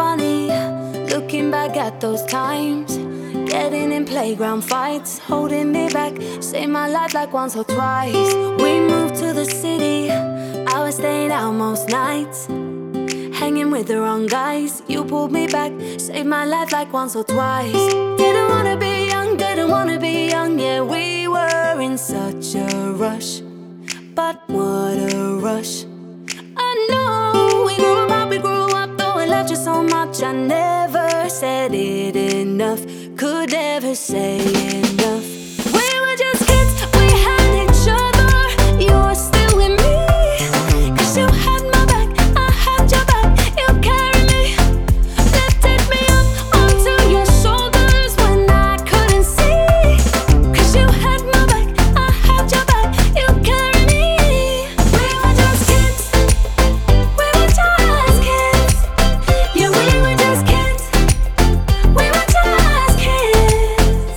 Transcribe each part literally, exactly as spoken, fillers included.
funny, looking back at those times. Getting in playground fights, holding me back, saved my life like once or twice. We moved to the city, I was staying out most nights, hanging with the wrong guys. You pulled me back, saved my life like once or twice. Didn't wanna be young, didn't wanna be young. Yeah, we were in such a rush, but what a rush. I know we grew up, we grew up, though I loved you so much. I never said it enough, could never say enough. We were just kids, we had each other. You were still with me, cause you had my back, I had your back. You carried me, lifted me up onto your shoulders when I couldn't see, cause you had my back, I had your back. You carried me. We were just kids, we were just kids. Yeah, we were just kids, we were just kids.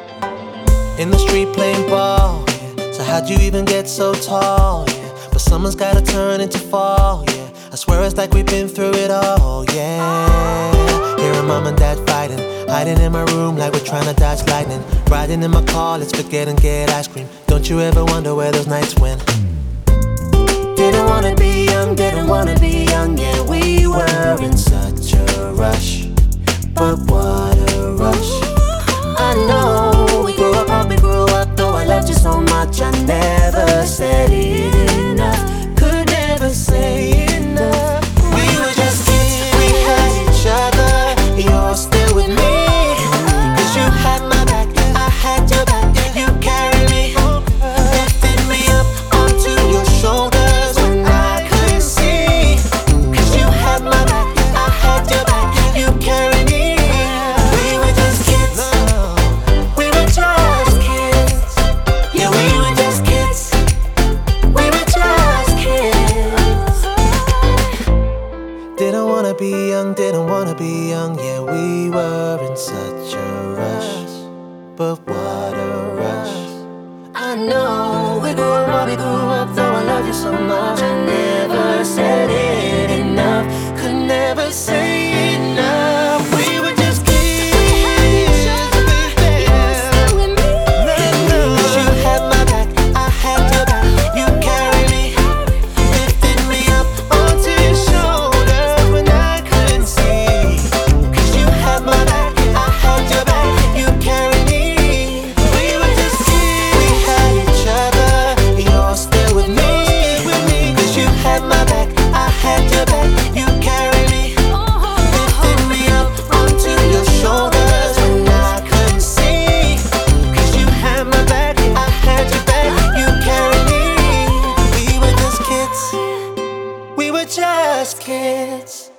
In the street playing ball, yeah. So how'd you even get so tall, yeah? But someone's gotta turn into fall, yeah. I swear it's like we've been through it all, yeah. Hearing mom and dad fighting, hiding in my room like we're trying to dodge lightning. Riding in my car, let's forget and get ice cream. Don't you ever wonder where those nights went? Didn't wanna be young, didn't wanna be young. Yeah, we were in such a rush, but what a rush. I know we grew up, we grew up, though I loved you so much. I never said it enough, could never say enough. We were just kids, we had each other. You're still with me, cause you had my back, I had your back. You carried me, lifted me up onto your shoulders when I couldn't see, cause you had my back, I had your back. You carried me. We were just kids, we were just kids. Yeah, we were just kids, we were just kids. Didn't wanna be young, didn't wanna be young. Yeah, we were in such a rush, but what a rush. I know we grew up, we grew up, though I love you so much. I never said it enough, could never say enough. We were just kids, baby. Cause you had my back, I had your back. You carried me, lifted me up onto your shoulders when I couldn't see, cause you had my back, I had your back. You carried me. We were just kids, we had each other. You're still with me, cause you had my back, I had your back. You carried me, lifted me up onto your shoulders when I couldn't see, cause you had my back, I had your back. You carried me. We were just kids, we were just kids.